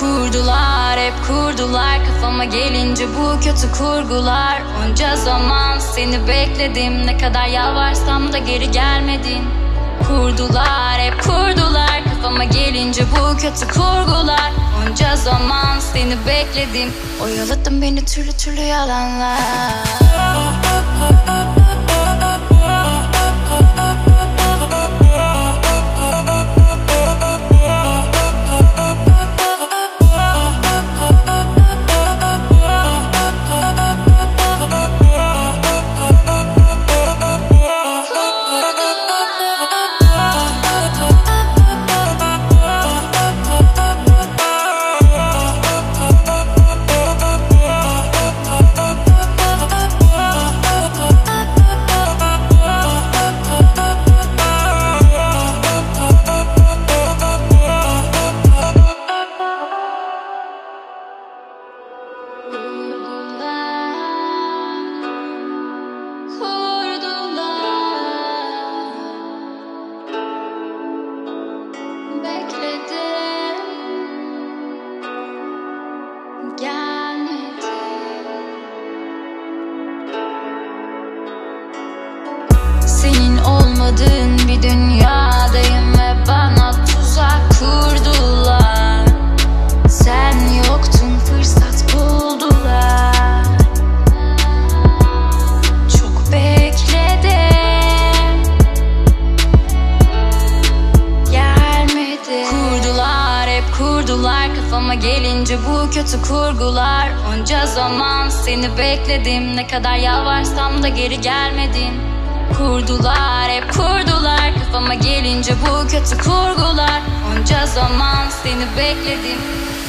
Kurdular, hep kurdular kafama gelince bu kötü kurgular. Onca zaman seni bekledim, ne kadar yalvarsam da geri gelmedin. Kurdular, hep kurdular kafama gelince bu kötü kurgular. Onca zaman seni bekledim, oyaladın beni türlü türlü yalanlar. Senin olmadığın bir dünyadayım ve bana tuzak kurdular. Sen yoktun, fırsat buldular. Çok bekledim, gelmedi. Kurdular, hep kurdular kafama gelince bu kötü kurgular. Onca zaman seni bekledim, ne kadar yalvarsam da geri gelmedin. Kurdular, hep kurdular kafama gelince bu kötü kurgular. Onca zaman seni bekledim,